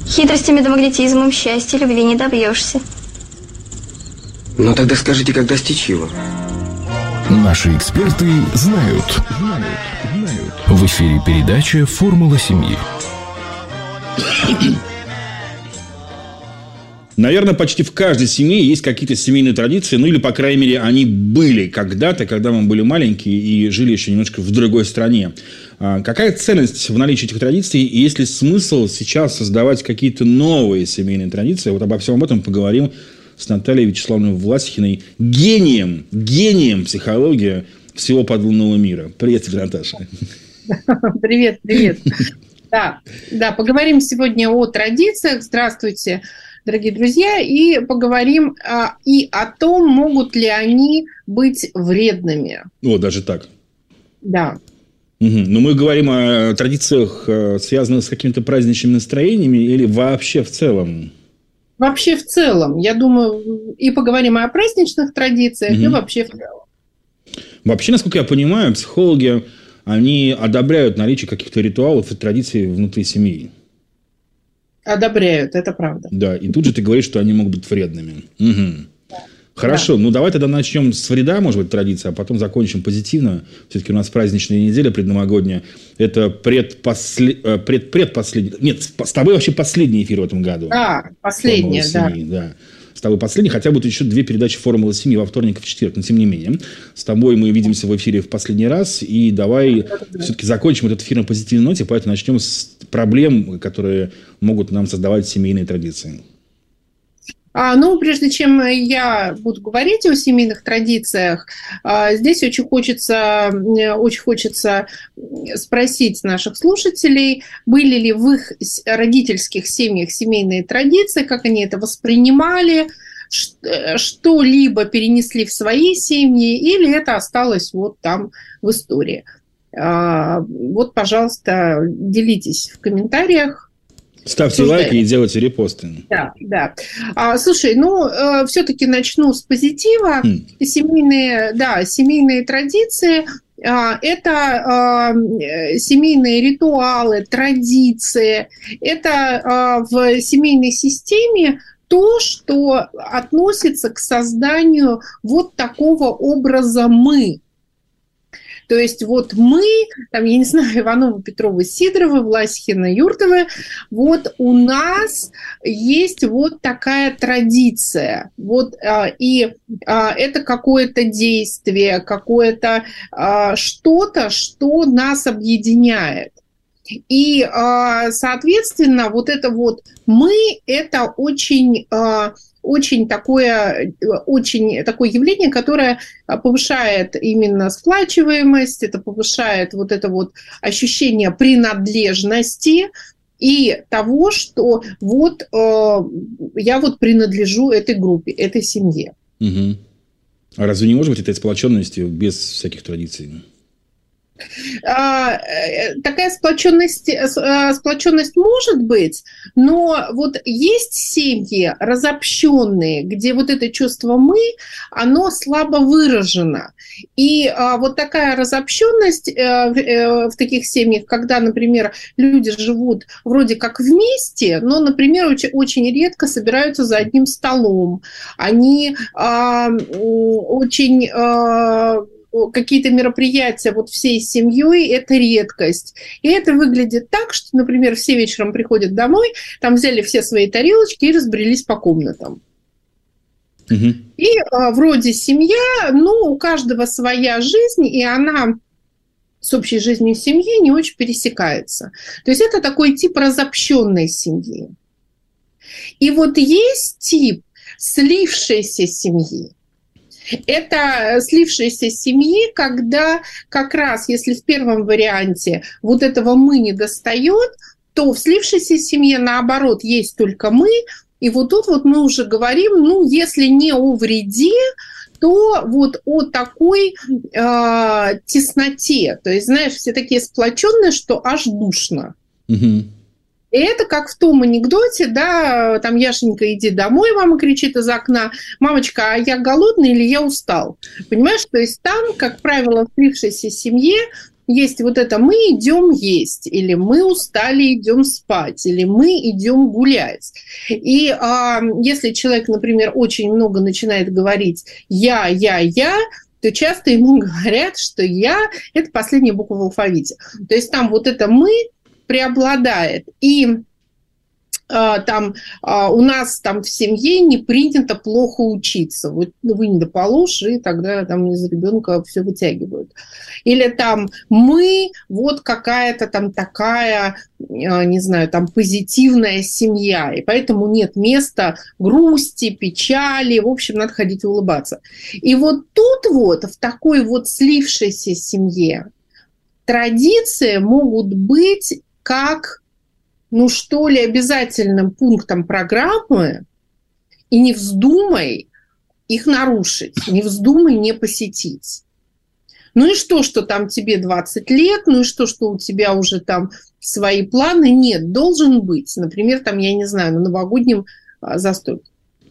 Хитростями да магнетизмом счастья любви не добьешься. Ну тогда скажите, как достичь его? Наши эксперты знают. В эфире передача «Формула семьи». Наверное, почти в каждой семье есть какие-то семейные традиции, ну или, по крайней мере, они были когда-то, когда мы были маленькие и жили еще немножко в другой стране. Какая ценность в наличии этих традиций, и есть ли смысл сейчас создавать какие-то новые семейные традиции? Вот обо всем об этом поговорим с Натальей Вячеславовной Власихиной, гением психологии всего подлунного мира. Привет тебе, Наташа. Привет. Да, поговорим сегодня о традициях. Здравствуйте, дорогие друзья, и поговорим и о том, могут ли они быть вредными. О, даже так. Да. Но мы говорим о традициях, связанных с какими-то праздничными настроениями, или вообще в целом? Вообще в целом. Я думаю, и поговорим и о праздничных традициях, и вообще в целом. Вообще, насколько я понимаю, психологи, они одобряют наличие каких-то ритуалов и традиций внутри семьи. Одобряют, это правда. Да, и тут же ты говоришь, что они могут быть вредными. Угу. Да. Хорошо, ну давай тогда начнем с вреда, может быть, традиции, а потом закончим позитивно. Все-таки у нас праздничная неделя предновогодняя. Это предпоследний... Нет, с тобой вообще последний эфир в этом году. Да, последняя, да. С тобой последний, хотя будут еще 2 передачи «Формулы семьи» во вторник и в четверг, но тем не менее. С тобой мы видимся в эфире в последний раз, и давай все-таки закончим этот эфир на позитивной ноте, поэтому начнем с проблем, которые могут нам создавать семейные традиции. Прежде чем я буду говорить о семейных традициях, здесь очень хочется спросить наших слушателей, были ли в их родительских семьях семейные традиции, как они это воспринимали, что-либо перенесли в свои семьи, или это осталось вот там в истории. Вот, пожалуйста, делитесь в комментариях. Ставьте лайки и делайте репосты. Да. Слушай, все-таки начну с позитива. Семейные традиции – это семейные ритуалы, традиции. Это в семейной системе то, что относится к созданию вот такого образа «мы». То есть вот мы, там, я не знаю, Иванова, Петрова, Сидорова, Власихина, Юртова, вот у нас есть вот такая традиция. Вот, и это какое-то действие, какое-то что-то, что нас объединяет. И, соответственно, вот это вот мы, это очень такое явление, которое повышает именно сплачиваемость, это повышает вот это вот ощущение принадлежности и того, что вот я вот принадлежу этой группе, этой семье. Угу. А разве не может быть этой сплоченности без всяких традиций? Такая сплоченность может быть, но вот есть семьи разобщенные, где вот это чувство «мы», оно слабо выражено. И вот такая разобщенность в таких семьях, когда, например, люди живут вроде как вместе, но, например, очень редко собираются за одним столом. Они очень... какие-то мероприятия вот всей семьей – это редкость. И это выглядит так, что, например, все вечером приходят домой, там взяли все свои тарелочки и разбрелись по комнатам. Угу. И вроде семья, у каждого своя жизнь, и она с общей жизнью семьи не очень пересекается. То есть это такой тип разобщенной семьи. И вот есть тип слившейся семьи. Это слившиеся семьи, когда как раз, если в первом варианте вот этого «мы» не достает, то в слившейся семье, наоборот, есть только «мы». И вот тут вот мы уже говорим, если не о вреде, то вот о такой тесноте. То есть, знаешь, все такие сплоченные, что аж душно. Угу. И это как в том анекдоте, да, там Яшенька, иди домой, мама кричит из окна, мамочка, а я голодный или я устал? Понимаешь, то есть там, как правило, в слившейся семье есть вот это «мы идем есть», или «мы устали, идем спать», или «мы идем гулять». И если человек, например, очень много начинает говорить «я», то часто ему говорят, что «я» – это последняя буква в алфавите. То есть там вот это «мы» преобладает. И там у нас там в семье не принято плохо учиться. Вот вы недоположь, и тогда там из ребенка все вытягивают. Или там мы, вот какая-то там такая, не знаю, там позитивная семья, и поэтому нет места грусти, печали, в общем, надо ходить и улыбаться. И вот тут вот, в такой вот слившейся семье, традиции могут быть как... что ли, обязательным пунктом программы, и не вздумай их нарушить, не вздумай не посетить. Ну и что там тебе 20 лет, ну и что у тебя уже там свои планы? Нет, должен быть. Например, там, я не знаю, на новогоднем застолье.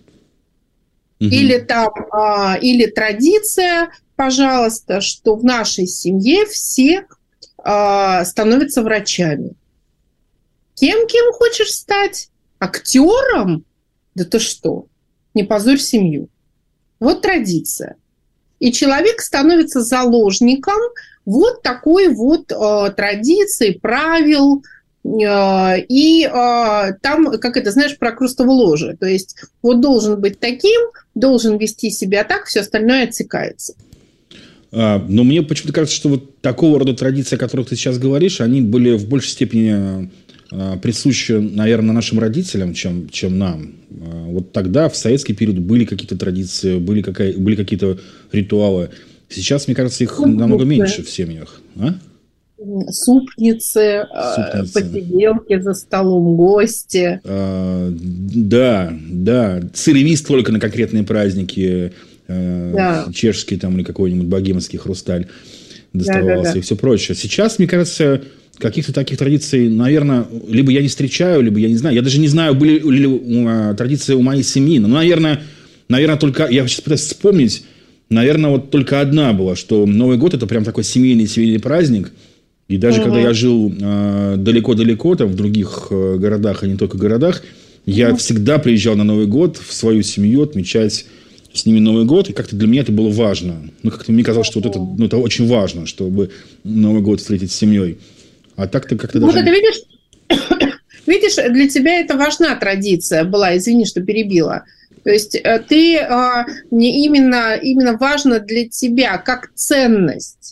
Или там, или традиция, пожалуйста, что в нашей семье все становятся врачами. Кем хочешь стать? Актером? Да ты что? Не позорь семью. Вот традиция. И человек становится заложником вот такой вот традиции, правил. И там, как это, знаешь, про крустову ложе. То есть вот должен быть таким, должен вести себя так, все остальное отсекается. Но мне почему-то кажется, что вот такого рода традиции, о которых ты сейчас говоришь, они были в большей степени... присущи, наверное, нашим родителям, чем нам. Вот тогда, в советский период, были какие-то традиции, были какие-то ритуалы. Сейчас, мне кажется, их намного меньше в семьях. Супницы, посиделки за столом, гости. Да. Сыревист только на конкретные праздники. Чешский там, или какой-нибудь богемский хрусталь доставался и все прочее. Сейчас, мне кажется... Каких-то таких традиций, наверное, либо я не встречаю, либо я не знаю. Я даже не знаю, были ли традиции у моей семьи. Но, наверное, только... Я сейчас пытаюсь вспомнить. Наверное, вот только одна была, что Новый год – это прям такой семейный праздник. И даже когда я жил далеко-далеко, там, в других городах, а не только городах, я всегда приезжал на Новый год в свою семью отмечать с ними Новый год. И как-то для меня это было важно. Как-то мне казалось, что вот это очень важно, чтобы Новый год встретить с семьей. А так-то как-то даже... Вот это видишь, для тебя это важна традиция была, извини, что перебила. То есть ты не именно важно для тебя как ценность.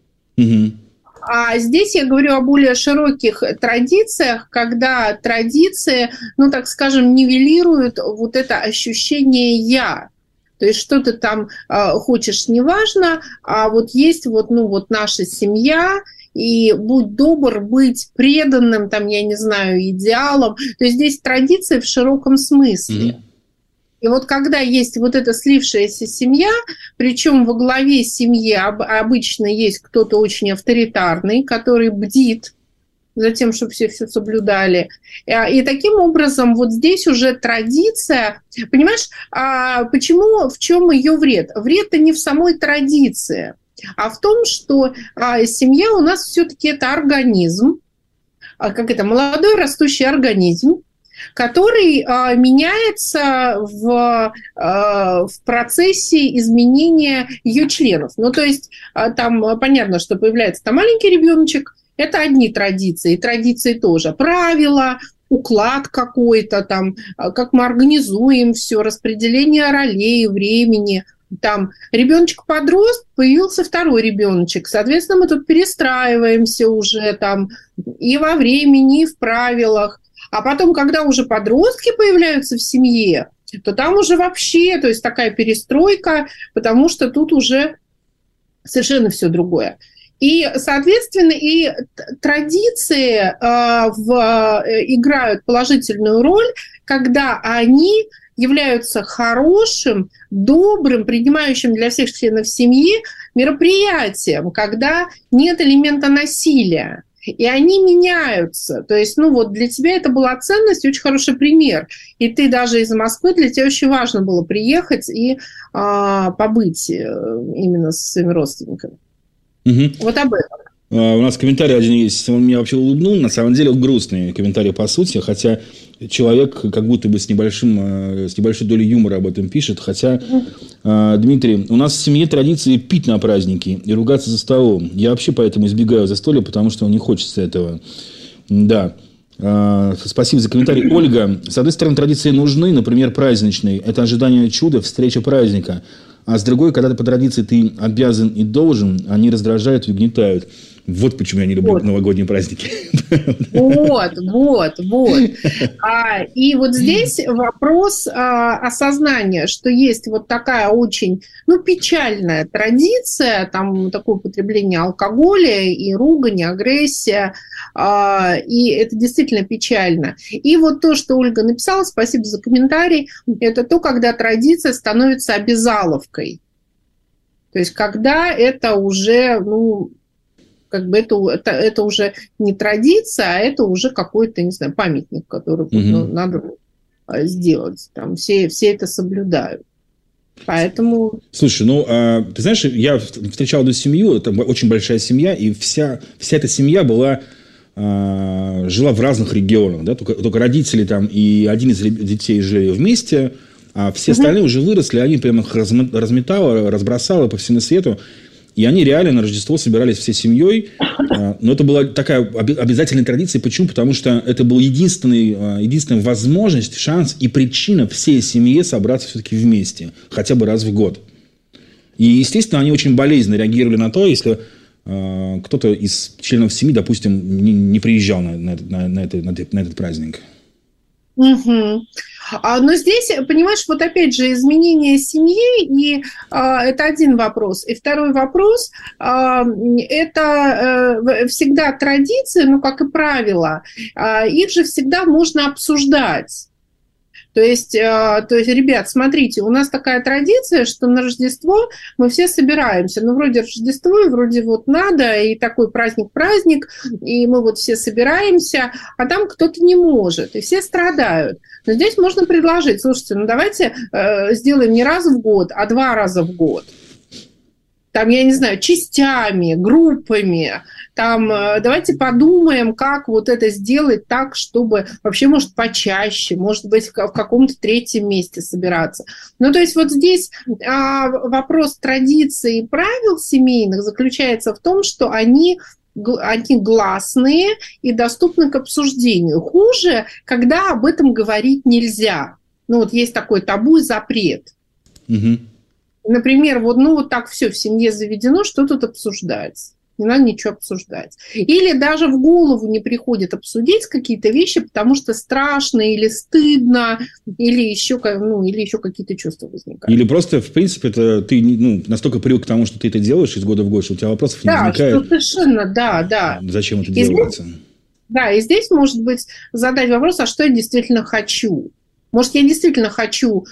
А здесь я говорю о более широких традициях, когда традиции, так скажем, нивелируют вот это ощущение «я». То есть что ты там хочешь, неважно, а вот есть вот наша семья, и будь добр быть преданным, там, я не знаю, идеалом. То есть здесь традиции в широком смысле. И вот когда есть вот эта слившаяся семья, причем во главе семьи обычно есть кто-то очень авторитарный, который бдит за тем, чтобы все соблюдали. И таким образом вот здесь уже традиция... Понимаешь, почему, в чем ее вред? Вред-то не в самой традиции, а в том, что семья у нас все-таки это организм, молодой растущий организм, который меняется в процессе изменения ее членов. То есть там понятно, что появляется там маленький ребеночек, это одни традиции, традиции тоже, правила, уклад какой-то там, как мы организуем все, распределение ролей, времени. Там ребеночек подрос, появился второй ребеночек. Соответственно, мы тут перестраиваемся уже там и во времени, и в правилах. А потом, когда уже подростки появляются в семье, то там уже вообще, то есть такая перестройка, потому что тут уже совершенно все другое. И, соответственно, и традиции играют положительную роль, когда они являются хорошим, добрым, принимающим для всех членов семьи мероприятием, когда нет элемента насилия. И они меняются. То есть, для тебя это была ценность, очень хороший пример. И ты даже из Москвы, для тебя очень важно было приехать и побыть именно со своими родственниками. Вот об этом. У нас комментарий один есть, он меня вообще улыбнул, на самом деле грустный комментарий по сути, хотя человек как будто бы с небольшой долей юмора об этом пишет, хотя, Дмитрий, у нас в семье традиции пить на праздники и ругаться за столом. Я вообще поэтому избегаю застолья, потому что не хочется этого. Да. Спасибо за комментарий. Ольга, с одной стороны, традиции нужны, например, праздничные. Это ожидание чуда, встреча праздника. А с другой, когда ты по традиции ты обязан и должен, они раздражают и угнетают. Вот почему я не люблю новогодние праздники. Вот. И вот здесь вопрос осознания, что есть вот такая очень, печальная традиция, там такое употребление алкоголя и ругань, агрессия, и это действительно печально. И вот то, что Ольга написала, спасибо за комментарий, это то, когда традиция становится обязаловкой. То есть, когда это уже, это уже не традиция, а это уже какой-то, не знаю, памятник, который надо сделать. Там все это соблюдают. Поэтому... Слушай, ты знаешь, я встречал одну семью, это очень большая семья, и вся эта семья жила в разных регионах. Да? Только родители там и один из детей жили вместе, а все остальные уже выросли, они прямо их разметало, разбросало по всему свету. И они реально на Рождество собирались всей семьей. Но это была такая обязательная традиция. Почему? Потому что это была единственная возможность, шанс и причина всей семье собраться все-таки вместе. Хотя бы раз в год. И, естественно, они очень болезненно реагировали на то, если кто-то из членов семьи, допустим, не приезжал на этот праздник. Но здесь, понимаешь, вот опять же изменение семьи, и это один вопрос. И второй вопрос, это всегда традиции, как и правило, их же всегда можно обсуждать. То есть, ребят, смотрите, у нас такая традиция, что на Рождество мы все собираемся. Вроде Рождество, и вроде вот надо, и такой праздник, и мы вот все собираемся, а там кто-то не может, и все страдают. Но здесь можно предложить, слушайте, давайте сделаем не раз в год, а 2 раза в год. Там, я не знаю, частями, группами. Там, давайте подумаем, как вот это сделать так, чтобы вообще, может, почаще, может быть, в каком-то 3-м месте собираться. То есть вот здесь вопрос традиций и правил семейных заключается в том, что они гласные и доступны к обсуждению. Хуже, когда об этом говорить нельзя. Есть такой табу и запрет. Например, вот так все в семье заведено, что тут обсуждать? Не надо ничего обсуждать. Или даже в голову не приходит обсудить какие-то вещи, потому что страшно или стыдно, или еще какие-то чувства возникают. Или просто, в принципе, ты настолько привык к тому, что ты это делаешь из года в год, что у тебя вопросов не возникает. Да, совершенно, да. Зачем это делается? И здесь, может быть, задать вопрос, а что я действительно хочу? Может, я действительно хочу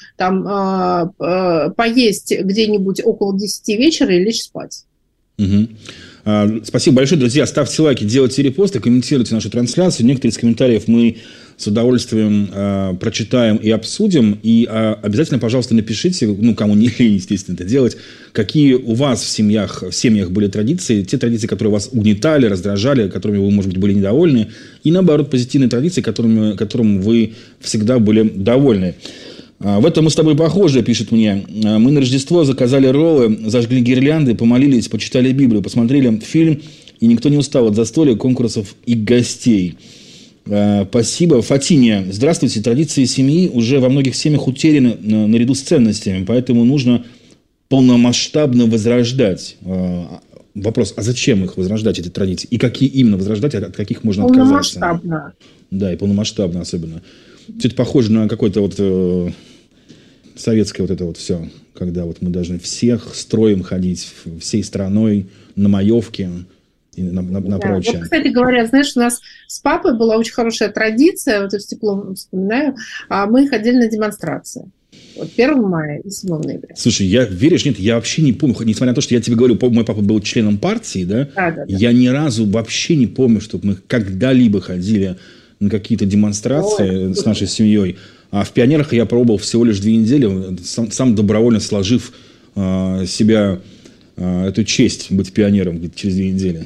поесть где-нибудь около 10 вечера и лечь спать. Спасибо большое, друзья. Ставьте лайки, делайте репосты, комментируйте нашу трансляцию. Некоторые из комментариев мы с удовольствием прочитаем и обсудим. И обязательно, пожалуйста, напишите, кому не лень, естественно, это делать, какие у вас в семьях были традиции, те традиции, которые вас угнетали, раздражали, которыми вы, может быть, были недовольны, и, наоборот, позитивные традиции, которым вы всегда были довольны. В этом мы с тобой похожи, пишет мне. Мы на Рождество заказали роллы, зажгли гирлянды, помолились, почитали Библию, посмотрели фильм, и никто не устал от застолья, конкурсов и гостей. Спасибо. Фатиния. Здравствуйте. Традиции семьи уже во многих семьях утеряны наряду с ценностями, поэтому нужно полномасштабно возрождать. Вопрос, а зачем их возрождать, эти традиции? И какие именно возрождать, от каких можно отказаться? Полномасштабно. Да, и полномасштабно особенно. Все это похоже на какое-то советское все, когда мы должны всех строем ходить, всей страной, на маевке и на прочее. Вот, кстати говоря, знаешь, у нас с папой была очень хорошая традиция, с теплом вспоминаю, мы ходили на демонстрации. 1 мая и 7 ноября. Слушай, веришь, нет, я вообще не помню, несмотря на то, что я тебе говорю, мой папа был членом партии, да? Да. Я ни разу вообще не помню, чтобы мы когда-либо ходили на какие-то демонстрации с нашей семьей. А в пионерах я пробовал всего лишь 2 недели, сам добровольно сложив себя эту честь быть пионером через 2 недели.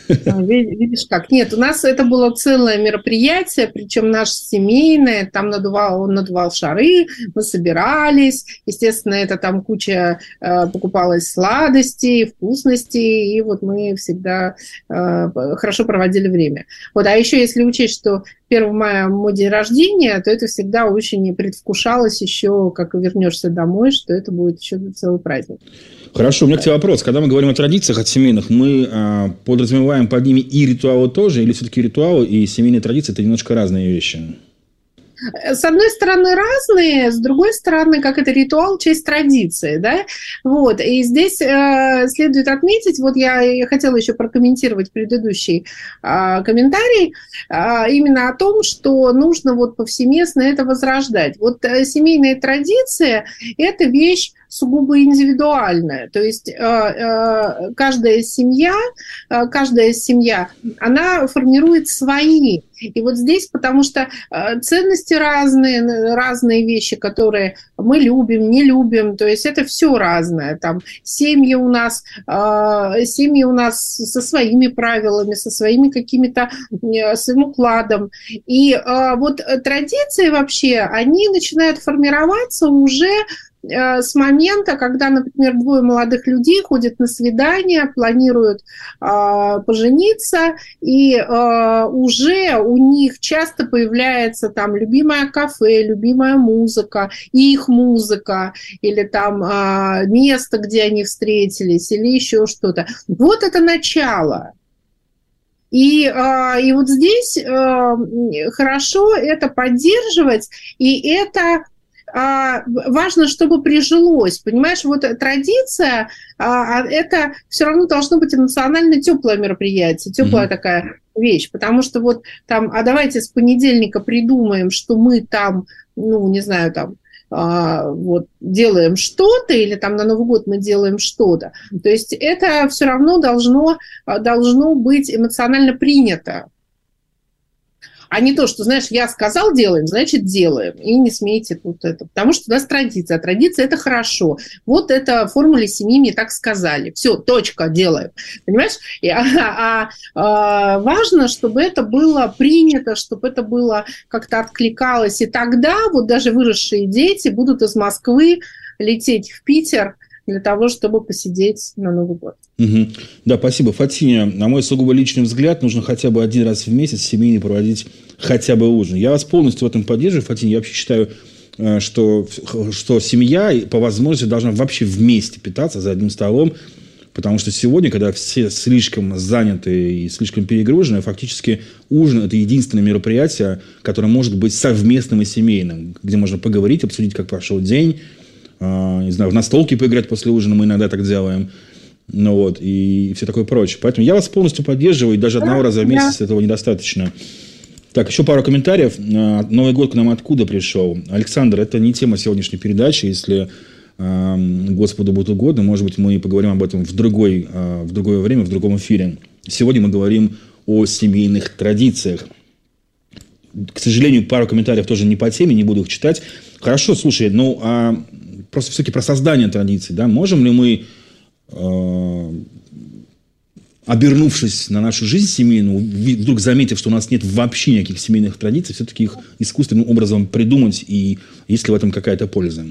Видишь как? Нет, у нас это было целое мероприятие, причем наше семейное, там он надувал шары, мы собирались, естественно, это там куча покупалась сладостей, вкусностей, и вот мы всегда хорошо проводили время. Вот, а еще если учесть, что 1 мая мой день рождения, то это всегда очень предвкушалось еще, как вернешься домой, что это будет еще целый праздник. Хорошо, у меня к тебе вопрос. Когда мы говорим о традициях, от семейных, мы подразумеваем под ними и ритуалы тоже, или все-таки ритуалы и семейные традиции – это немножко разные вещи? С одной стороны разные, с другой стороны, как это ритуал, часть традиции, да, вот, и здесь следует отметить, вот я хотела еще прокомментировать предыдущий комментарий, именно о том, что нужно вот повсеместно это возрождать. Вот семейная традиция – это вещь сугубо индивидуальная, то есть каждая семья, она формирует свои. И вот здесь, потому что ценности разные вещи, которые мы любим, не любим, то есть это все разное. Там семьи у нас со своими правилами, со своими какими-то, своим укладом. И вот традиции вообще, они начинают формироваться уже с момента, когда, например, 2 молодых людей ходят на свидание, планируют пожениться, и уже у них часто появляется там любимое кафе, любимая музыка, их музыка, или там место, где они встретились, или еще что-то. Вот это начало. И вот здесь хорошо это поддерживать, и это важно, чтобы прижилось. Понимаешь, вот традиция, это все равно должно быть эмоционально теплое мероприятие, теплая такая вещь, потому что вот там, давайте с понедельника придумаем, что мы там, ну, не знаю, там, вот делаем что-то, или там на Новый год мы делаем что-то. То есть это все равно должно быть эмоционально принято. А не то, что, знаешь, я сказал делаем, значит делаем. И не смейте тут это. Потому что у нас традиция. А традиция – это хорошо. Вот это в формуле семьи мне так сказали. Все, точка, делаем. Понимаешь? Важно, чтобы это было принято, чтобы это было как-то откликалось. И тогда вот даже выросшие дети будут из Москвы лететь в Питер для того, чтобы посидеть на Новый год. Угу. Да, спасибо. Фатиня, на мой сугубо личный взгляд, нужно хотя бы 1 раз в месяц семейно проводить хотя бы ужин. Я вас полностью в этом поддерживаю, Фатиня. Я вообще считаю, что семья по возможности должна вообще вместе питаться за одним столом, потому что сегодня, когда все слишком заняты и слишком перегружены, фактически ужин – это единственное мероприятие, которое может быть совместным и семейным, где можно поговорить, обсудить, как прошел день, не знаю, в настолки поиграть после ужина, мы иногда так делаем. Ну вот, и все такое прочее. Поэтому я вас полностью поддерживаю, и даже 1 раза в месяц этого недостаточно. Так, еще пару комментариев. Новый год к нам откуда пришел? Александр, это не тема сегодняшней передачи. Если Господу будет угодно, может быть, мы поговорим об этом в другое время, в другом эфире. Сегодня мы говорим о семейных традициях. К сожалению, пару комментариев тоже не по теме, не буду их читать. Хорошо, слушай, просто все-таки про создание традиций. Да? Можем ли мы, обернувшись на нашу жизнь семейную, вдруг заметив, что у нас нет вообще никаких семейных традиций, все-таки их искусственным образом придумать, и есть ли в этом какая-то польза?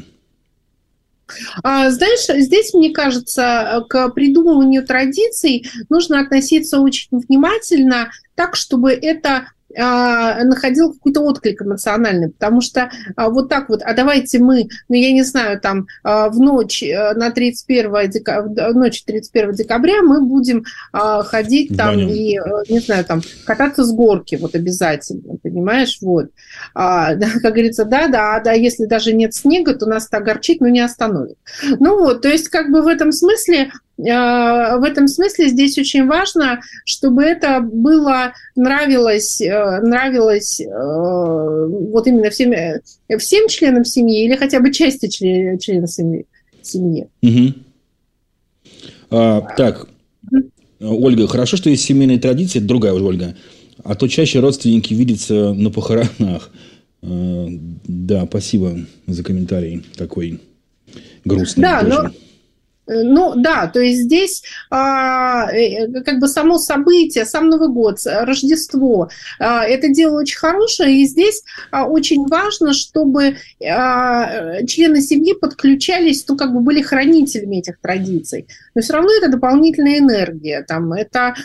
Знаешь, здесь, мне кажется, к придумыванию традиций нужно относиться очень внимательно, так, чтобы это находил какой-то отклик эмоциональный, потому что вот так вот, давайте мы, я не знаю, там в ночь 31 декабря мы будем ходить там и, не знаю, там кататься с горки, вот обязательно, понимаешь, вот. Как говорится, да, если даже нет снега, то нас это огорчит, но не остановит. Ну вот, то есть как бы в этом смысле здесь очень важно, чтобы это было нравилось вот именно всем членам семьи или хотя бы части членов семьи. Угу. Так, Ольга, хорошо, что есть семейные традиции, это другая уже Ольга, а то чаще родственники видятся на похоронах. Да, спасибо за комментарий такой грустный. Да, тоже. Ну да, то есть здесь как бы само событие, сам Новый год, Рождество, это дело очень хорошее, и здесь очень важно, чтобы члены семьи подключались, ну как бы были хранителями этих традиций. Но все равно это дополнительная энергия, там, это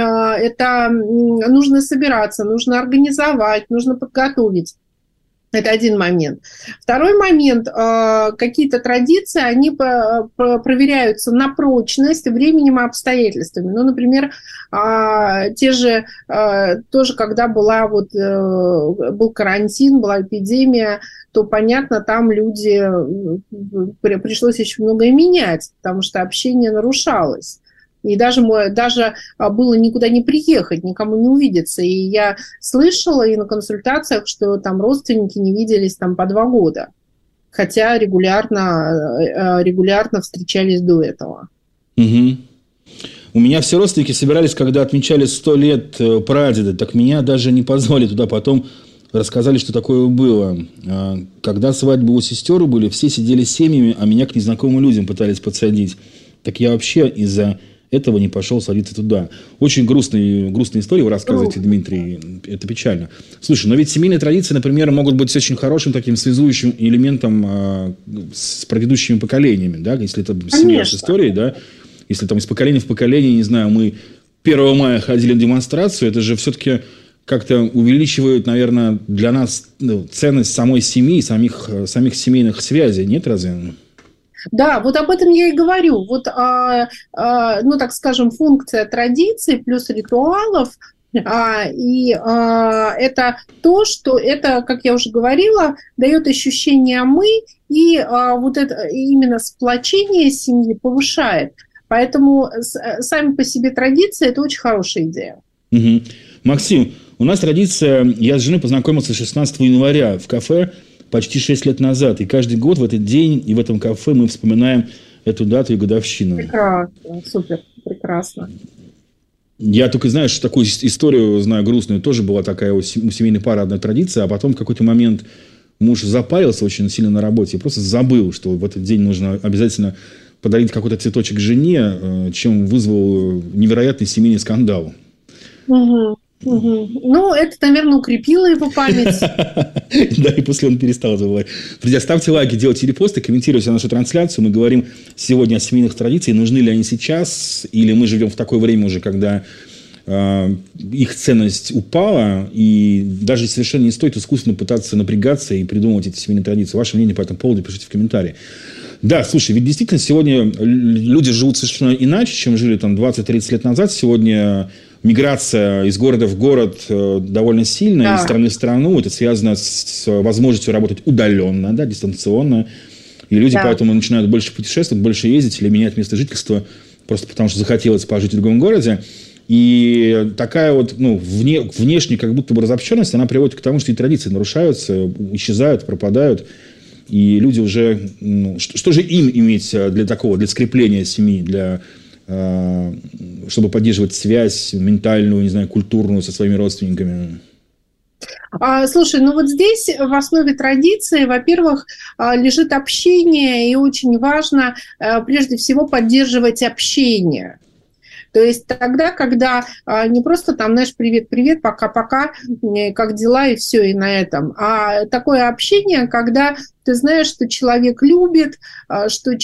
нужно собираться, нужно организовать, нужно подготовить. Это один момент. Второй момент. Какие-то традиции, они проверяются на прочность временем и обстоятельствами. Ну, например, те же, тоже когда был карантин, была эпидемия, то, понятно, там пришлось очень многое менять, потому что общение нарушалось. И даже было никуда не приехать, никому не увидеться. И я слышала и на консультациях, что там родственники не виделись там по 2 года, хотя регулярно встречались до этого. Угу. У меня все родственники собирались, когда отмечали 100 лет прадеда, так меня даже не позвали туда, потом рассказали, что такое было. Когда свадьбы у сестер были, все сидели с семьями, а меня к незнакомым людям пытались подсадить. Так я вообще из-за этого не пошел садиться туда. Очень грустная история вы рассказываете, Дмитрий. Это печально. Слушай, но ведь семейные традиции, например, могут быть очень хорошим таким связующим элементом с предыдущими поколениями, да, если это семья с историей, да, если там из поколения в поколение, не знаю, мы 1 мая ходили на демонстрацию, это же все-таки как-то увеличивает, наверное, для нас ценность самой семьи, самих семейных связей, нет, разве? Да, вот об этом я и говорю. Вот, ну, так скажем, функция традиций плюс ритуалов, это то, что это, как я уже говорила, дает ощущение «мы», и вот это именно сплочение семьи повышает. Поэтому сами по себе традиции – это очень хорошая идея. Угу. Максим, у нас традиция, я с женой познакомился 16 января в кафе почти 6 лет назад. И каждый год в этот день и в этом кафе мы вспоминаем эту дату и годовщину. Прекрасно, супер, прекрасно. Я только знаю, что такую историю знаю грустную. Тоже была такая у семейной пары одна традиция, а потом в какой-то момент муж запарился очень сильно на работе и просто забыл, что в этот день нужно обязательно подарить какой-то цветочек жене, чем вызвал невероятный семейный скандал. Угу. Ну, это, наверное, укрепило его память. Да, и после он перестал забывать. Друзья, ставьте лайки, делайте репосты, комментируйте нашу трансляцию. Мы говорим сегодня о семейных традициях. Нужны ли они сейчас? Или мы живем в такое время уже, когда их ценность упала, и даже совершенно не стоит искусственно пытаться напрягаться и придумывать эти семейные традиции. Ваше мнение по этому поводу пишите в комментарии. Да, слушай, ведь действительно сегодня люди живут совершенно иначе, чем жили там 20-30 лет назад. Сегодня миграция из города в город довольно сильная, да, из страны в страну. Это связано с возможностью работать удаленно, да, дистанционно. И люди поэтому начинают больше путешествовать, больше ездить или менять место жительства, просто потому что захотелось пожить в другом городе. И такая вот внешняя как будто бы разобщенность, она приводит к тому, что и традиции нарушаются, исчезают, пропадают. И люди уже... что же им иметь для скрепления семьи, чтобы поддерживать связь ментальную, не знаю, культурную со своими родственниками? Слушай, ну вот здесь в основе традиции, во-первых, лежит общение, и очень важно прежде всего поддерживать общение. То есть тогда, когда не просто там, знаешь, привет-привет, пока-пока, как дела и все, и на этом, а такое общение, когда ты знаешь, что человек любит, что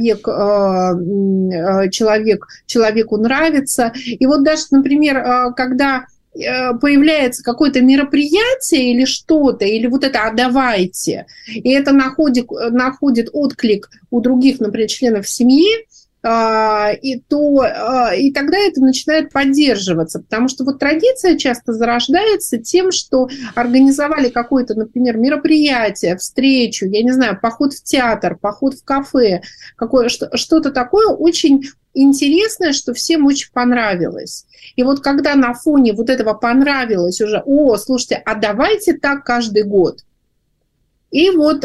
человеку нравится. И вот даже, например, когда появляется какое-то мероприятие или что-то, или вот это «а давайте», и это находит отклик у других, например, членов семьи, и тогда это начинает поддерживаться, потому что вот традиция часто зарождается тем, что организовали какое-то, например, мероприятие, встречу, я не знаю, поход в театр, поход в кафе, что-то такое очень интересное, что всем очень понравилось. И вот когда на фоне вот этого понравилось уже, слушайте, а давайте так каждый год. И вот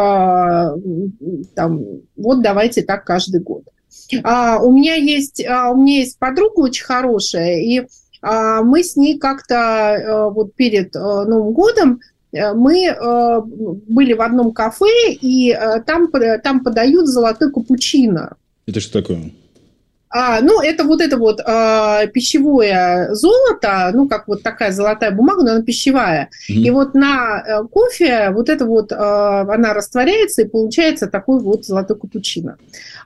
давайте так каждый год. У меня есть подруга очень хорошая, и мы с ней как-то вот перед Новым годом мы были в одном кафе, и там подают золотой капучино. Это что такое? Это вот пищевое золото, как вот такая золотая бумага, но она пищевая. И вот на кофе вот это вот, она растворяется, и получается такой вот золотой капучино.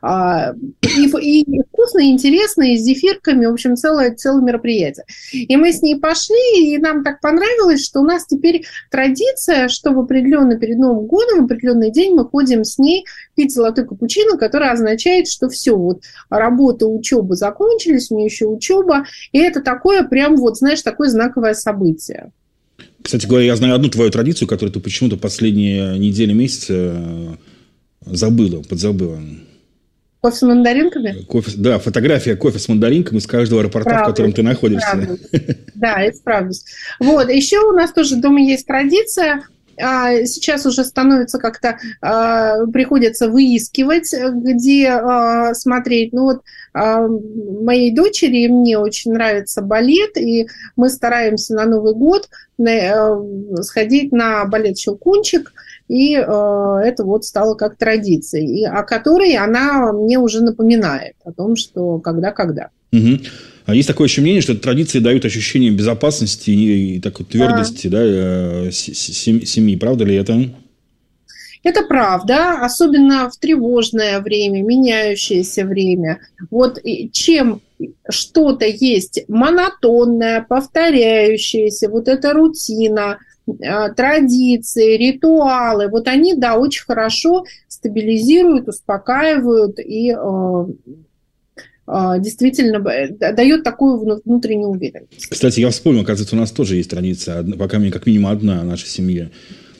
И вкусно, и интересно, и с зефирками, в общем, целое мероприятие. И мы с ней пошли, и нам так понравилось, что у нас теперь традиция, что перед Новым годом, в определенный день мы ходим с ней пить золотой капучино, который означает, что все, вот работа, учеба закончились, у нее еще учеба, и это такое прям вот, знаешь, такое знаковое событие. Кстати говоря, я знаю одну твою традицию, которую ты почему-то последние недели, месяцы подзабыла. Кофе с мандаринками? Фотография кофе с мандаринками из каждого аэропорта, в котором ты находишься. Да, это правда. Вот, еще у нас тоже дома есть традиция. Сейчас уже становится как-то, приходится выискивать, где смотреть. Моей дочери и мне очень нравится балет, и мы стараемся на Новый год сходить на балет «Щелкунчик», и это вот стало как традицией, о которой она мне уже напоминает, о том, что когда. Угу. А есть такое еще мнение, что традиции дают ощущение безопасности и такой твердости, семьи. Правда ли это? Это правда, особенно в тревожное время, меняющееся время. Вот чем что-то есть монотонное, повторяющееся, вот эта рутина, традиции, ритуалы, вот они, очень хорошо стабилизируют, успокаивают и действительно дает такую внутреннюю уверенность. Кстати, я вспомнил, оказывается, у нас тоже есть традиция, пока мне как минимум одна в нашей семье.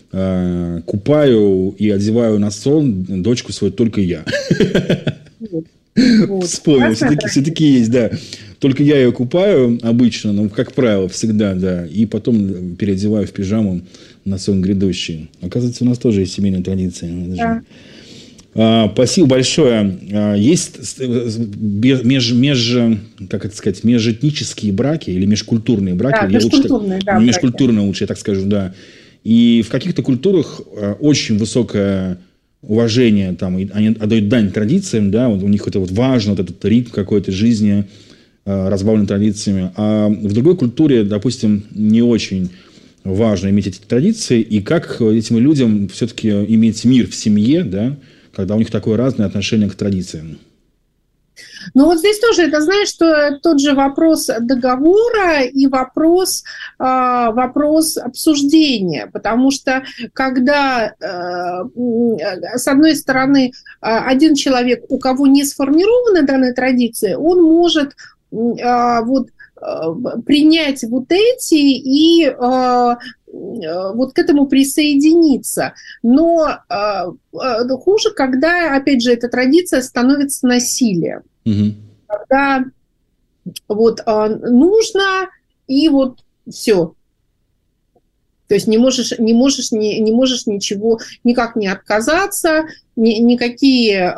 Купаю и одеваю на сон дочку свою только я. Вспомнил, все-таки есть, да. Только я ее купаю обычно, как правило, всегда, да. И потом переодеваю в пижаму на сон грядущий. Оказывается, у нас тоже есть семейная традиция. Да. Спасибо большое. Есть межэтнические браки или межкультурные браки? Да, межкультурные лучше, я так скажу, да. И в каких-то культурах очень высокое уважение, они отдают дань традициям, да, вот у них это вот важно, вот этот ритм какой-то жизни, разбавлен традициями. А в другой культуре, допустим, не очень важно иметь эти традиции, и как этим людям все-таки иметь мир в семье, да, когда у них такое разное отношение к традициям. Но вот здесь тоже, это, знаешь, что тот же вопрос договора и вопрос обсуждения, потому что когда, с одной стороны, один человек, у кого не сформирована данная традиция, он может принять вот эти и вот к этому присоединиться. Но хуже, когда, опять же, эта традиция становится насилием. Угу. Когда нужно, и все. То есть не можешь ничего, никак не отказаться, никакие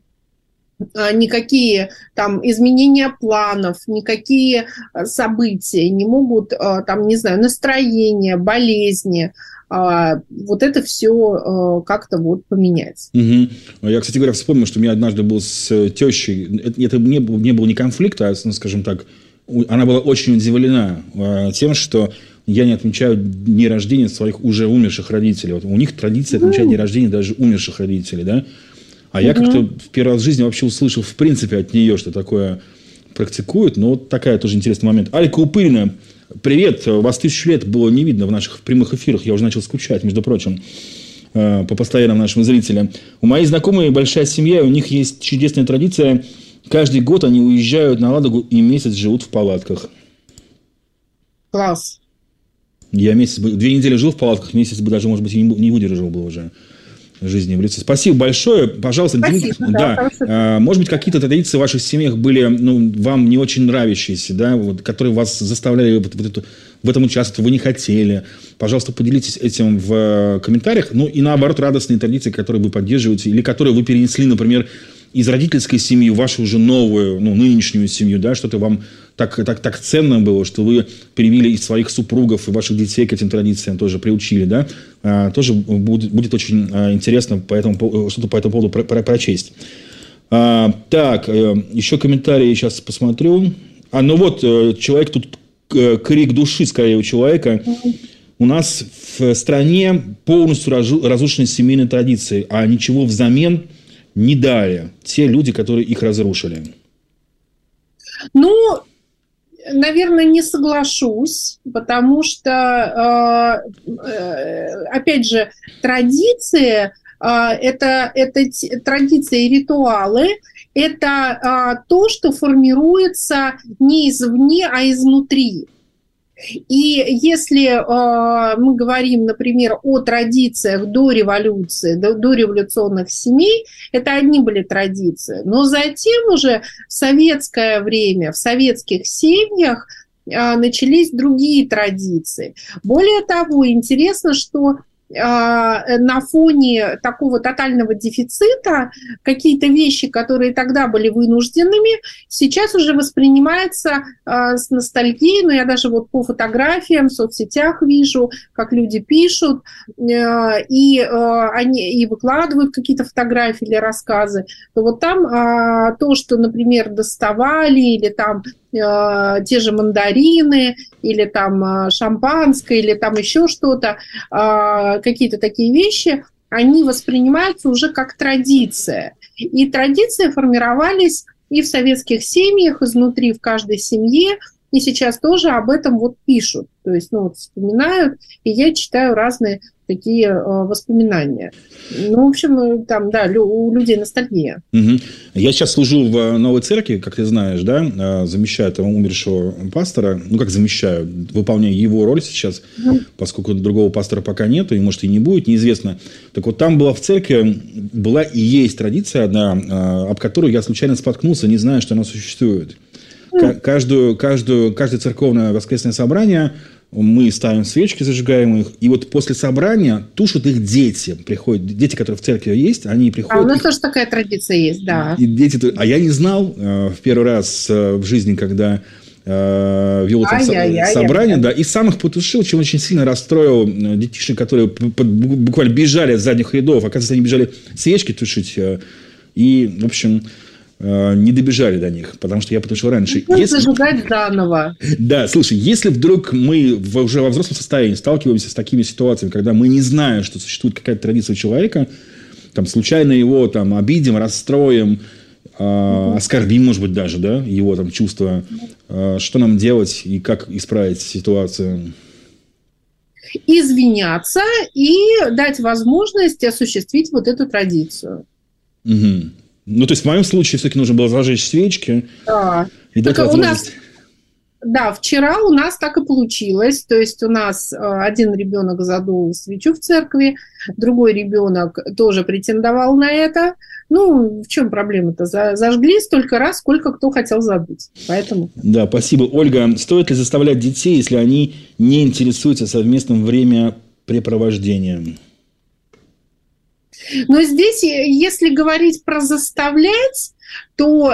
там изменения планов, никакие события не могут, настроение, болезни, вот это все как-то поменять. Угу. Я, кстати говоря, вспомнил, что у меня однажды был с тещей, это не был не конфликт, а, скажем так, она была очень удивлена тем, что я не отмечаю дни рождения своих уже умерших родителей. Вот у них традиция отмечать дни рождения даже умерших родителей, да? А я как-то в первый раз в жизни вообще услышал, в принципе, от нее, что такое практикуют. Но вот такая тоже интересный момент. Алька Упырина, привет. Вас 1000 лет было не видно в наших прямых эфирах. Я уже начал скучать, между прочим, по постоянным нашим зрителям. У моей знакомой большая семья, у них есть чудесная традиция. Каждый год они уезжают на Ладогу и месяц живут в палатках. Класс. Я 2 недели жил в палатках, месяц бы даже, может быть, и не выдержал бы уже жизни в лице. Спасибо большое. Пожалуйста, может быть, какие-то традиции в ваших семьях были вам не очень нравящиеся, да, которые вас заставляли в этом участвовать, вы не хотели. Пожалуйста, поделитесь этим в комментариях. И наоборот, радостные традиции, которые вы поддерживаете, или которые вы перенесли, например, из родительской семьи в вашу уже новую, нынешнюю семью, да, что-то вам так ценно было, что вы перевели из своих супругов и ваших детей к этим традициям тоже приучили, да, тоже будет очень интересно что-то по этому поводу прочесть. Так, еще комментарии сейчас посмотрю. Ну вот, человек тут, крик души скорее у человека. У нас в стране полностью разрушены семейные традиции, а ничего взамен не дали те люди, которые их разрушили. Ну, наверное, не соглашусь, потому что, опять же, традиции, это традиции и ритуалы, это то, что формируется не извне, а изнутри. И если мы говорим, например, о традициях до революции, до революционных семей, это одни были традиции. Но затем уже в советское время, в советских семьях начались другие традиции. Более того, интересно, что на фоне такого тотального дефицита какие-то вещи, которые тогда были вынужденными, сейчас уже воспринимаются с ностальгией. Но я даже вот по фотографиям в соцсетях вижу, как люди пишут, и они и выкладывают какие-то фотографии или рассказы. То вот там то, что, например, доставали, или там те же мандарины, или там шампанское, или там еще что-то, какие-то такие вещи, они воспринимаются уже как традиция. И традиции формировались и в советских семьях, изнутри в каждой семье, и сейчас тоже об этом вот пишут. То есть, ну, вот вспоминают, и я читаю разные такие воспоминания. Ну, в общем, там, да, у людей ностальгия. Угу. Я сейчас служу в новой церкви, как ты знаешь, да, замещаю этого умершего пастора. Ну, как замещаю, выполняю его роль сейчас, поскольку другого пастора пока нету, и, может, и не будет, неизвестно. Так вот, там была в церкви, была и есть традиция одна, об которой я случайно споткнулся, не зная, что она существует. Каждое церковное воскресное собрание мы ставим свечки, зажигаем их, и вот после собрания тушат их дети. Приходят дети, которые в церкви есть, они приходят. У нас тоже такая традиция есть, да. И дети, я не знал в первый раз в жизни, когда вел там собрание, да, и сам их потушил, чем очень сильно расстроил детишек, которые буквально бежали с задних рядов. Оказывается, они бежали свечки тушить, и, в общем, не добежали до них, потому что я потушил раньше. Зажигать заново. Да, слушай, если вдруг мы уже во взрослом состоянии сталкиваемся с такими ситуациями, когда мы не знаем, что существует какая-то традиция у человека, там, случайно его там, обидим, расстроим, оскорбим, может быть, даже, да, его там, чувства, что нам делать и как исправить ситуацию? Извиняться и дать возможность осуществить вот эту традицию. Угу. Ну, то есть, в моем случае, все-таки нужно было зажечь свечки. Да. И дать возможность... Да, вчера у нас так и получилось. То есть, у нас один ребенок задул свечу в церкви, другой ребенок тоже претендовал на это. Ну, в чем проблема-то? Зажгли столько раз, сколько кто хотел задуть. Поэтому... Да, спасибо. Ольга, стоит ли заставлять детей, если они не интересуются совместным времяпрепровождением? Но здесь, если говорить про заставлять, то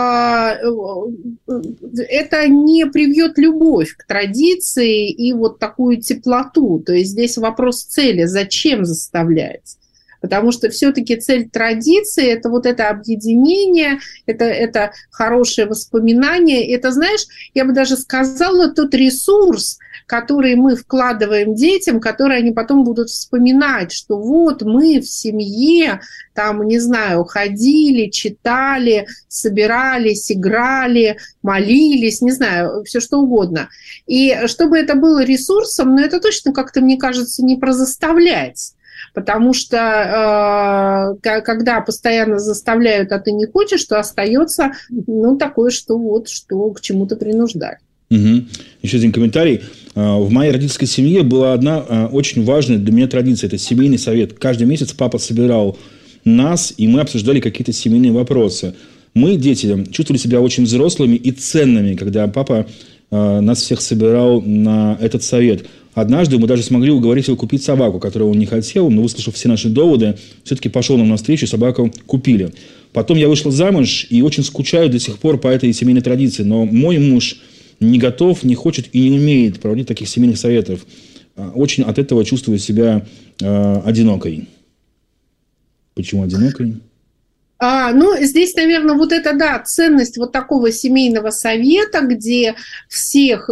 это не привьет любовь к традиции и вот такую теплоту. То есть здесь вопрос цели, зачем заставлять. Потому что все-таки цель традиции – это вот это объединение, это хорошее воспоминание. Это, знаешь, я бы даже сказала, тот ресурс, который мы вкладываем детям, который они потом будут вспоминать, что вот мы в семье, там, не знаю, ходили, читали, собирались, играли, молились, не знаю, все что угодно. И чтобы это было ресурсом, но это точно как-то, мне кажется, не про заставлять. Потому что когда постоянно заставляют, а ты не хочешь, то остается такое, что вот что к чему-то принуждать. Угу. Еще один комментарий. В моей родительской семье была одна очень важная для меня традиция. Это семейный совет. Каждый месяц папа собирал нас, и мы обсуждали какие-то семейные вопросы. Мы, дети, чувствовали себя очень взрослыми и ценными, когда папа нас всех собирал на этот совет. Однажды мы даже смогли уговорить его купить собаку, которую он не хотел, но, выслушав все наши доводы, все-таки пошел нам навстречу, собаку купили. Потом я вышла замуж и очень скучаю до сих пор по этой семейной традиции. Но мой муж не готов, не хочет и не умеет проводить таких семейных советов. Очень от этого чувствую себя одинокой. Почему одинокой? Ну, здесь, наверное, вот это, да, ценность вот такого семейного совета, где всех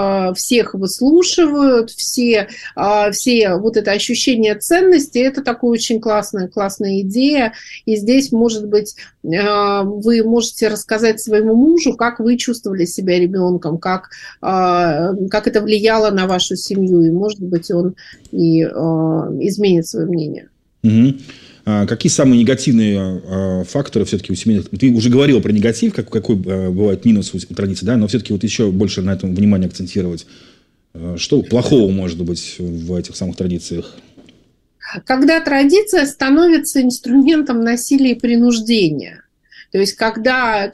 выслушивают, все вот это ощущение ценности, это такая очень классная идея. И здесь, может быть, вы можете рассказать своему мужу, как вы чувствовали себя ребенком, как это влияло на вашу семью, и, может быть, он и изменит свое мнение. Угу. Какие самые негативные факторы все-таки у семейных... Ты уже говорил про негатив, какой бывает минус у традиций, да, но все-таки вот еще больше на этом внимание акцентировать. Что плохого может быть в этих самых традициях? Когда традиция становится инструментом насилия и принуждения. То есть, когда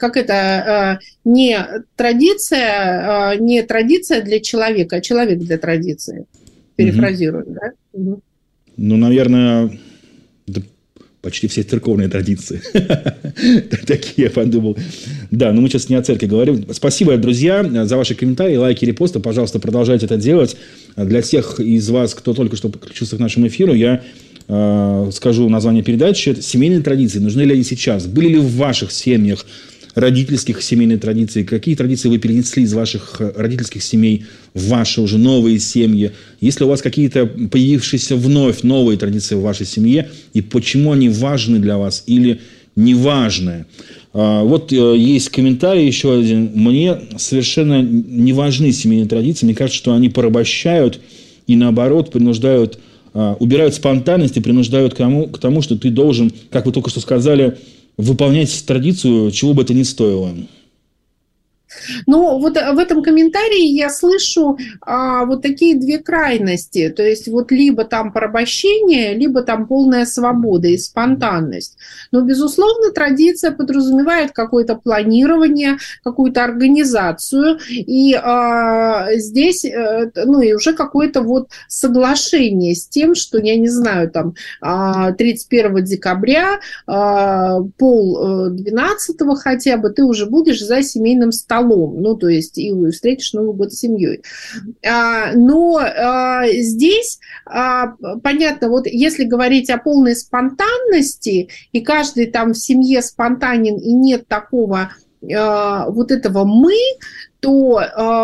не традиция для человека, а человек для традиции. Перефразирую, да? Угу. Ну, наверное... Почти все церковные традиции. Такие, я подумал. Да, но мы сейчас не о церкви говорим. Спасибо, друзья, за ваши комментарии, лайки, репосты. Пожалуйста, продолжайте это делать. Для тех из вас, кто только что подключился к нашему эфиру, я скажу название передачи. Семейные традиции. Нужны ли они сейчас? Были ли в ваших семьях родительских семейные традиции? Какие традиции вы перенесли из ваших родительских семей в ваши уже новые семьи? Есть ли у вас какие-то появившиеся вновь новые традиции в вашей семье? И почему они важны для вас или не важны? Вот есть комментарий еще один. Мне совершенно не важны семейные традиции. Мне кажется, что они порабощают и, наоборот, принуждают, убирают спонтанность и принуждают к тому, что ты должен, как вы только что сказали, выполнять традицию, чего бы это ни стоило. Ну, вот в этом комментарии я слышу вот такие две крайности. То есть вот либо там порабощение, либо там полная свобода и спонтанность. Но, безусловно, традиция подразумевает какое-то планирование, какую-то организацию. И здесь, ну, и уже какое-то вот соглашение с тем, что, я не знаю, там 31 декабря, 11:30 хотя бы, ты уже будешь за семейным столом. Ну, то есть, и встретишь Новый год с семьей. Но здесь, понятно, вот если говорить о полной спонтанности, и каждый там в семье спонтанен, и нет такого вот этого «мы», то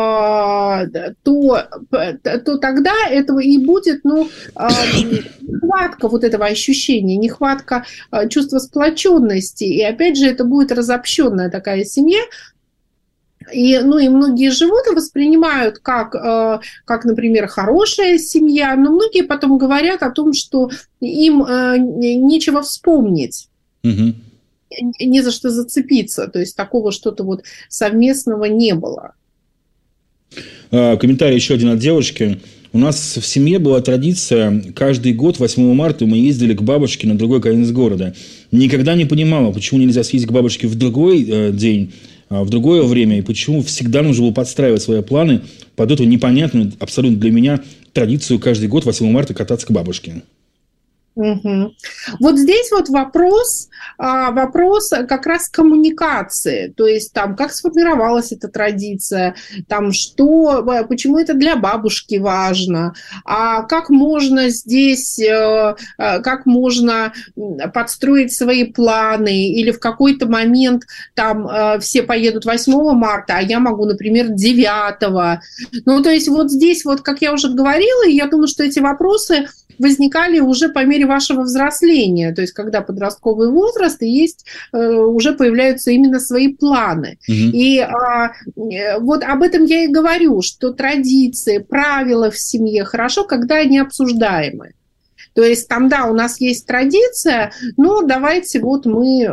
тогда этого и будет, ну, нехватка вот этого ощущения, нехватка чувства сплоченности. И опять же, это будет разобщенная такая семья. И, ну, и многие живут и воспринимают как, например, хорошая семья, но многие потом говорят о том, что им нечего вспомнить. Угу. Не за что зацепиться. То есть такого что-то вот совместного не было. Комментарий еще один от девушки. У нас в семье была традиция, каждый год 8 марта мы ездили к бабушке на другой конец города. Никогда не понимала, почему нельзя съездить к бабушке в другой день, в другое время, и почему всегда нужно было подстраивать свои планы под эту непонятную, абсолютно для меня, традицию каждый год 8 марта кататься к бабушке. Угу. Вот здесь вот вопрос как раз коммуникации, то есть там как сформировалась эта традиция, там почему это для бабушки важно, а как можно здесь, как можно подстроить свои планы, или в какой-то момент там все поедут 8 марта, а я могу, например, 9. Ну, то есть вот здесь вот, как я уже говорила, я думаю, что эти вопросы возникали уже по мере вашего взросления, то есть когда подростковый возраст, и есть, уже появляются именно свои планы. Угу. И вот об этом я и говорю, что традиции, правила в семье хорошо, когда они обсуждаемы. То есть там, да, у нас есть традиция, но давайте вот мы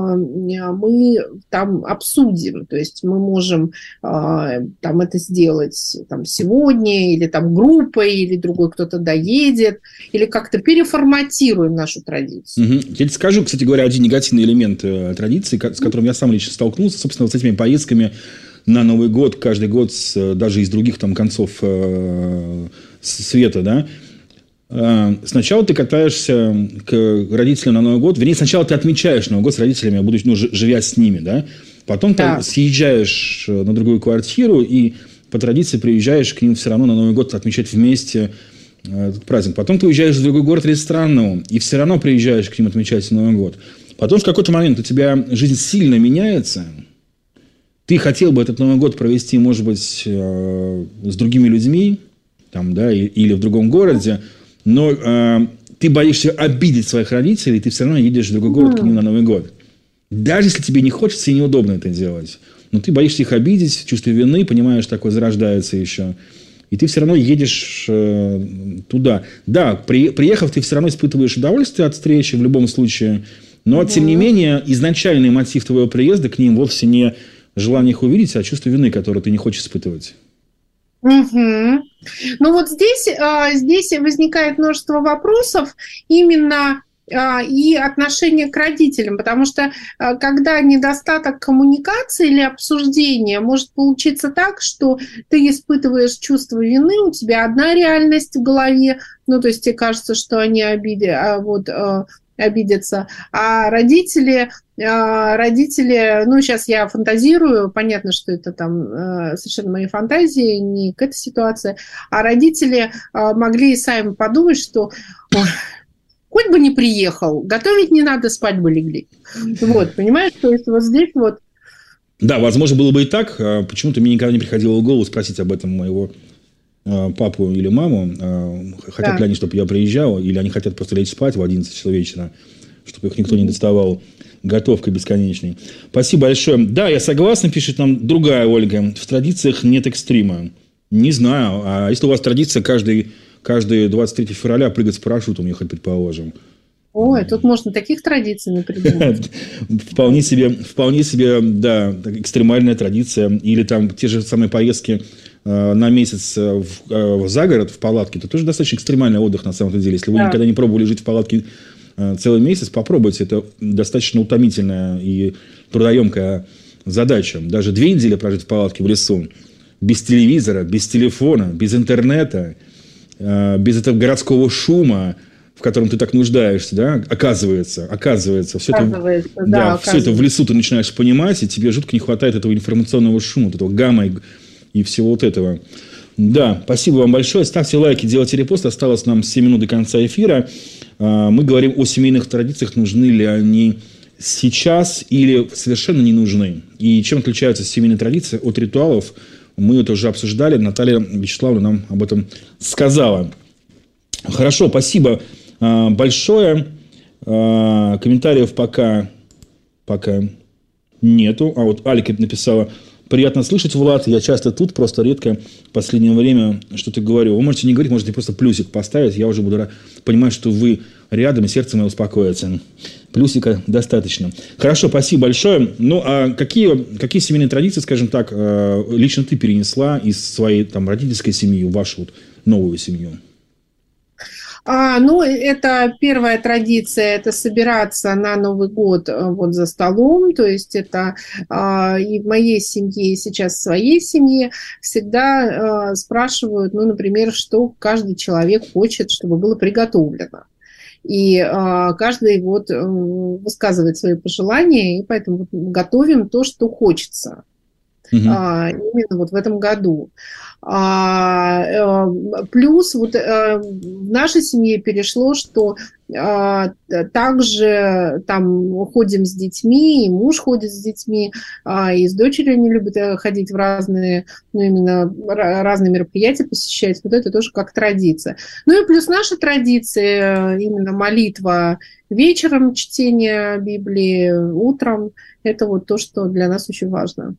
там обсудим. То есть мы можем там это сделать там, сегодня, или там группой, или другой кто-то доедет, или как-то переформатируем нашу традицию. Угу. Я тебе скажу, кстати говоря, один негативный элемент традиции, с которым я сам лично столкнулся, собственно, вот с этими поездками на Новый год, каждый год, даже из других там концов света, да. Сначала ты катаешься к родителям на Новый год. Вернее, сначала ты отмечаешь Новый год с родителями, будучи, живя с ними, да? Потом ты съезжаешь на другую квартиру и по традиции приезжаешь к ним все равно на Новый год отмечать вместе этот праздник. Потом ты уезжаешь в другой город или страну и все равно приезжаешь к ним отмечать Новый год. Потом в какой-то момент у тебя жизнь сильно меняется. Ты хотел бы этот Новый год провести, может быть, с другими людьми, там, да, или в другом городе, но ты боишься обидеть своих родителей, ты все равно едешь в другой город к ним на Новый год. Даже если тебе не хочется и неудобно это делать. Но ты боишься их обидеть, чувство вины, понимаешь, такое зарождается еще. И ты все равно едешь туда. Да, приехав, ты все равно испытываешь удовольствие от встречи в любом случае. Но, тем не менее, изначальный мотив твоего приезда к ним вовсе не желание их увидеть, а чувство вины, которое ты не хочешь испытывать. Ну вот здесь возникает множество вопросов именно и отношение к родителям, потому что когда недостаток коммуникации или обсуждения, может получиться так, что ты испытываешь чувство вины, у тебя одна реальность в голове, ну то есть тебе кажется, что они обидятся, а родители, ну, сейчас я фантазирую, понятно, что это там совершенно мои фантазии, не к этой ситуации, а родители могли и сами подумать, что хоть бы не приехал, готовить не надо, спать бы легли. Вот, понимаешь, то есть вот здесь вот... Да, возможно, было бы и так. Почему-то мне никогда не приходило в голову спросить об этом моего папу или маму, хотят ли они, чтобы я приезжал, или они хотят просто лечь спать в 11 часов вечера, чтобы их никто не доставал готовкой бесконечной. Спасибо большое. Да, я согласен, пишет нам другая Ольга. В традициях нет экстрима. Не знаю. А если у вас традиция каждый 23 февраля прыгать с парашютом, ехать, предположим. Ой, тут можно таких традиций напридумать. Вполне себе, да, экстремальная традиция. Или там те же самые поездки на месяц за город в палатке, это тоже достаточно экстремальный отдых на самом деле. Если вы никогда не пробовали жить в палатке целый месяц, попробуйте. Это достаточно утомительная и трудоемкая задача. Даже 2 недели прожить в палатке в лесу, без телевизора, без телефона, без интернета, без этого городского шума, в котором ты так нуждаешься, да, оказывается, все это в лесу ты начинаешь понимать, и тебе жутко не хватает этого информационного шума, вот этого гамма и всего вот этого. Да, спасибо вам большое. Ставьте лайки, делайте репосты. Осталось нам 7 минут до конца эфира. Мы говорим о семейных традициях, нужны ли они сейчас или совершенно не нужны. И чем отличаются семейные традиции от ритуалов, мы это уже обсуждали. Наталья Вячеславовна нам об этом сказала. Хорошо, спасибо большое. Комментариев пока нету. А вот Алика написала: приятно слышать, Влад. Я часто тут, просто редко в последнее время что-то говорю. Вы можете не говорить, можете просто плюсик поставить. Я уже буду понимать, что вы рядом, и сердце мое успокоится. Плюсика достаточно. Хорошо, спасибо большое. Ну, а какие семейные традиции, скажем так, лично ты перенесла из своей там родительской семьи в вашу вот новую семью? Ну, это первая традиция, это собираться на Новый год вот за столом, то есть это и в моей семье, и сейчас в своей семье всегда спрашивают, ну, например, что каждый человек хочет, чтобы было приготовлено. И каждый вот высказывает свои пожелания, и поэтому готовим то, что хочется. Именно вот в этом году. Плюс вот в нашей семье перешло, что также там ходим с детьми, и муж ходит с детьми, и с дочерью они любят ходить в разные, ну, именно разные мероприятия посещать. Вот это тоже как традиция. Ну и плюс наша традиция, именно молитва вечером, чтение Библии утром, это вот то, что для нас очень важно.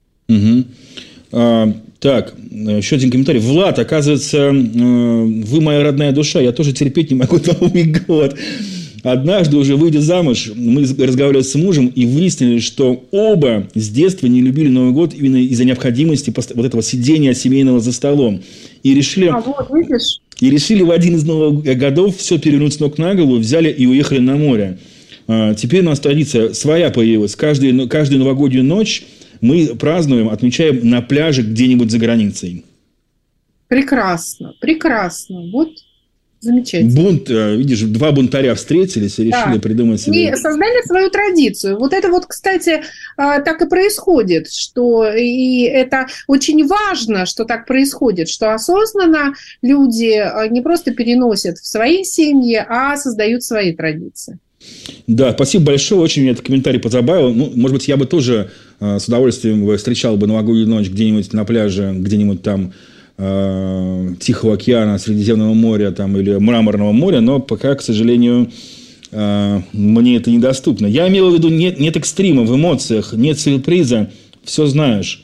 Так, еще один комментарий. Влад, оказывается, вы моя родная душа, я тоже терпеть не могу Новый год. Однажды, уже выйдя замуж, мы разговаривали с мужем и выяснили, что оба с детства не любили Новый год именно из-за необходимости вот этого сидения семейного за столом. И решили в один из новых годов все перевернуть с ног на голову, взяли и уехали на море. Теперь у нас традиция своя появилась. Каждую новогоднюю ночь мы празднуем, отмечаем на пляже где-нибудь за границей. Прекрасно, прекрасно. Вот замечательно. Видишь, 2 бунтаря встретились и решили придумать себе. И создали свою традицию. Вот это вот, кстати, так и происходит, что и это очень важно, что так происходит, что осознанно люди не просто переносят в свои семьи, а создают свои традиции. Да, спасибо большое. Очень меня этот комментарий позабавил. Ну, может быть, я бы тоже с удовольствием встречал бы новогоднюю ночь где-нибудь на пляже, где-нибудь там Тихого океана, Средиземного моря там, или Мраморного моря, но пока, к сожалению, мне это недоступно. Я имел в виду, нет экстрима в эмоциях, нет сюрприза, все знаешь.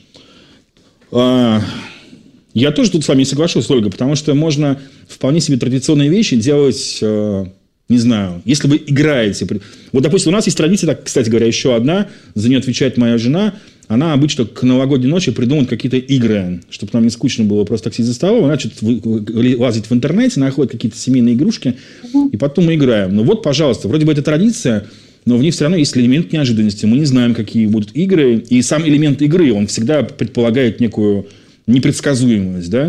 Я тоже тут с вами не соглашусь, Ольга, потому что можно вполне себе традиционные вещи делать, не знаю, если вы играете. Вот, допустим, у нас есть традиция, так, кстати говоря, еще одна, за нее отвечает моя жена. Она обычно к новогодней ночи придумывает какие-то игры, чтобы нам не скучно было просто так сидеть за столом. Она что-то лазит в интернете, находит какие-то семейные игрушки, и потом мы играем. Ну вот, пожалуйста, вроде бы это традиция, но в ней все равно есть элемент неожиданности. Мы не знаем, какие будут игры, и сам элемент игры, он всегда предполагает некую непредсказуемость, да?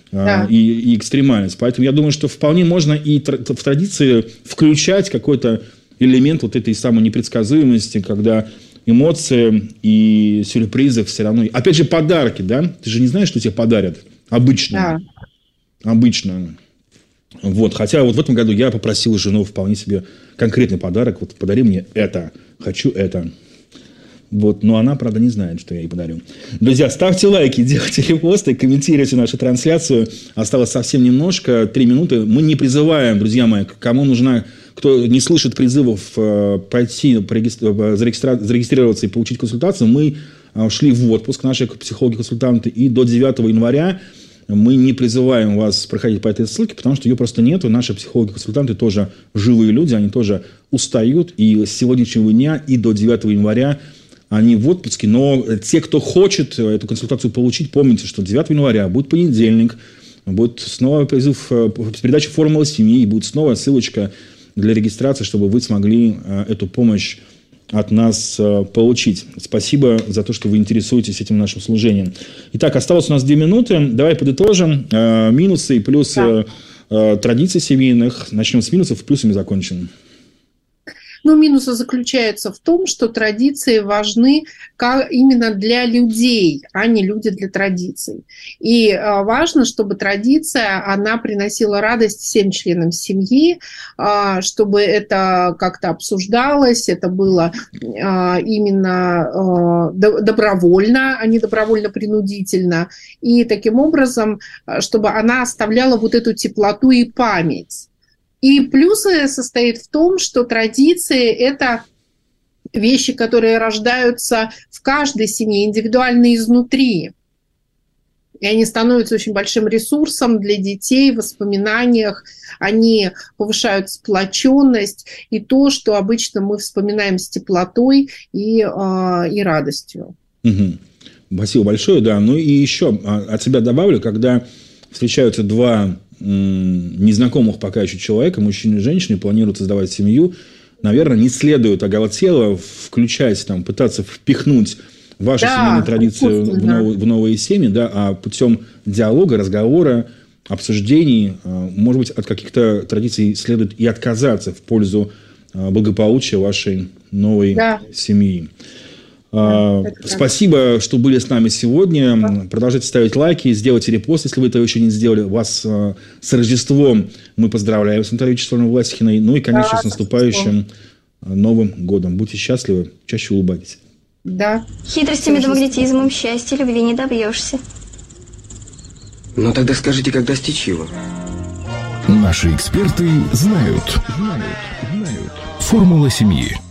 И экстремальность. Поэтому я думаю, что вполне можно и в традиции включать какой-то элемент вот этой самой непредсказуемости, когда эмоции и сюрпризы все равно... Опять же, подарки, да? Ты же не знаешь, что тебе подарят. Обычно. Да. Обычно. Вот. Хотя вот в этом году я попросил жену вполне себе конкретный подарок. Вот подари мне это. Хочу это. Вот. Но она, правда, не знает, что я ей подарю. Друзья, ставьте лайки, делайте репосты, комментируйте нашу трансляцию. Осталось совсем немножко, 3 минуты. Мы не призываем, друзья мои, кому нужна... Кто не слышит призывов пройти, зарегистрироваться и получить консультацию, мы шли в отпуск, наши психологи-консультанты, и до 9 января мы не призываем вас проходить по этой ссылке, потому что ее просто нет. Наши психологи-консультанты тоже живые люди, они тоже устают, и с сегодняшнего дня и до 9 января они в отпуске. Но те, кто хочет эту консультацию получить, помните, что 9 января будет понедельник, будет снова призыв, передача «Формула семьи», будет снова ссылочка для регистрации, чтобы вы смогли эту помощь от нас получить. Спасибо за то, что вы интересуетесь этим нашим служением. Итак, осталось у нас 2 минуты. Давай подытожим минусы и плюсы традиций семейных. Начнем с минусов, плюсами закончим. Ну, минусы заключаются в том, что традиции важны именно для людей, а не люди для традиций. И важно, чтобы традиция, она приносила радость всем членам семьи, чтобы это как-то обсуждалось, это было именно добровольно, а не добровольно-принудительно. И таким образом, чтобы она оставляла вот эту теплоту и память. И плюсы состоит в том, что традиции – это вещи, которые рождаются в каждой семье, индивидуально изнутри. И они становятся очень большим ресурсом для детей в воспоминаниях. Они повышают сплоченность и то, что обычно мы вспоминаем с теплотой и радостью. Угу. Спасибо большое. Да. Ну и еще от себя добавлю, когда встречаются два незнакомых пока еще человека, мужчина и женщина, и планируют создавать семью, наверное, не следует оголтело включать, там, пытаться впихнуть ваши семейные традиции в новые семьи, да, а путем диалога, разговора, обсуждений, может быть, от каких-то традиций следует и отказаться в пользу благополучия вашей новой семьи. Спасибо, что были с нами сегодня. Продолжайте ставить лайки, сделайте репост, если вы этого еще не сделали. Вас с Рождеством мы поздравляем с Натальей Вячеславовной Власихиной. Ну и, конечно, с наступающим Новым годом. Будьте счастливы, чаще улыбайтесь. Да. Хитростями да магнетизмом счастья, любви не добьешься. Ну тогда скажите, как достичь его? Наши эксперты знают. Формула семьи.